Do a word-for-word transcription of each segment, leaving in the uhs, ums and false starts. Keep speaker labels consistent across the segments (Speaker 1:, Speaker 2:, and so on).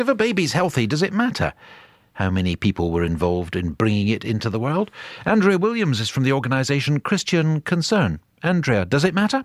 Speaker 1: If a baby's healthy, does it matter how many people were involved in bringing it into the world? Andrea Williams is from the organisation Christian Concern. Andrea, does it matter?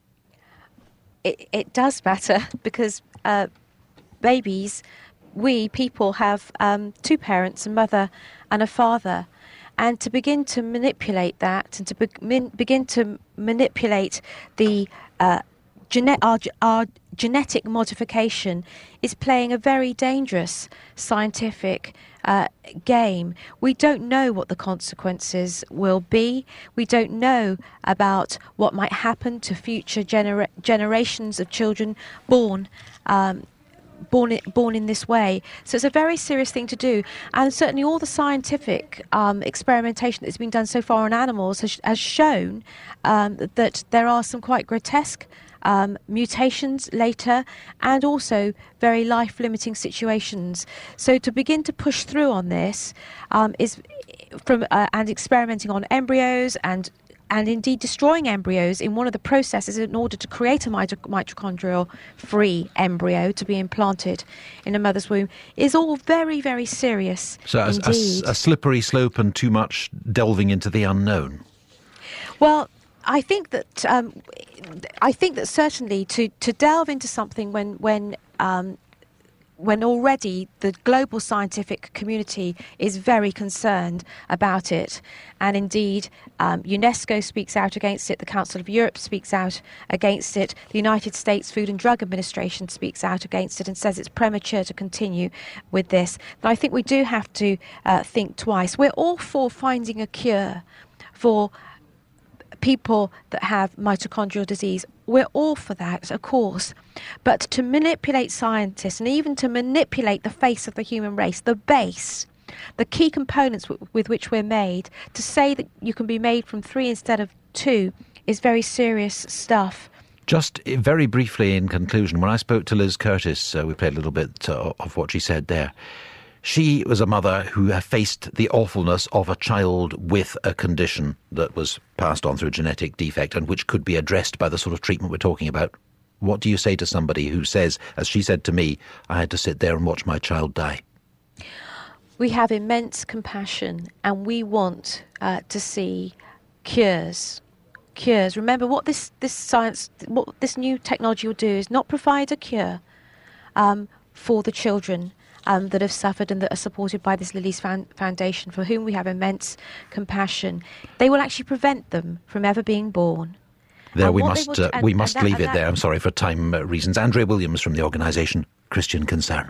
Speaker 2: It, it does matter because uh, babies, we people have um, two parents, a mother and a father. And to begin to manipulate that and to be- min- begin to manipulate the uh, gene- our, our genetic modification is playing a very dangerous scientific uh, game. We don't know what the consequences will be. We don't know about what might happen to future genera- generations of children born um, Born in, born in this way. So it's a very serious thing to do. And certainly all the scientific um, experimentation that's been done so far on animals has, has shown um, that there are some quite grotesque um, mutations later and also very life-limiting situations. So to begin to push through on this um, is from uh, and experimenting on embryos and and indeed destroying embryos in one of the processes in order to create a mito- mitochondrial-free embryo to be implanted in a mother's womb is all very, very serious
Speaker 1: so a,
Speaker 2: indeed.
Speaker 1: A, a slippery slope and too much delving into the unknown.
Speaker 2: Well, I think that um, I think that certainly to, to delve into something when when um, when already the global scientific community is very concerned about it. And indeed, um, UNESCO speaks out against it, the Council of Europe speaks out against it, the United States Food and Drug Administration speaks out against it and says it's premature to continue with this. But I think we do have to uh, think twice. We're all for finding a cure for people that have mitochondrial disease. We're all for that, of course. But to manipulate scientists and even to manipulate the face of the human race, the base, the key components w- with which we're made, to say that you can be made from three instead of two is very serious stuff.
Speaker 1: Just very briefly in conclusion, when I spoke to Liz Curtis, uh, we played a little bit uh, of what she said there. She was a mother who faced the awfulness of a child with a condition that was passed on through a genetic defect and which could be addressed by the sort of treatment we're talking about. What do you say to somebody who says, as she said to me, I had to sit there and watch my child die?
Speaker 2: We have immense compassion and we want uh, to see cures. Cures. Remember, what this, this science, what this new technology will do is not provide a cure um, for the children Um, that have suffered and that are supported by this Lilly's Foundation, for whom we have immense compassion. They will actually prevent them from ever being born.
Speaker 1: There,
Speaker 2: and
Speaker 1: we
Speaker 2: what
Speaker 1: must
Speaker 2: will,
Speaker 1: uh,
Speaker 2: and,
Speaker 1: we must
Speaker 2: and that,
Speaker 1: leave it
Speaker 2: that,
Speaker 1: there. I'm sorry for time uh, reasons. Andrea Williams from the organisation Christian Concern.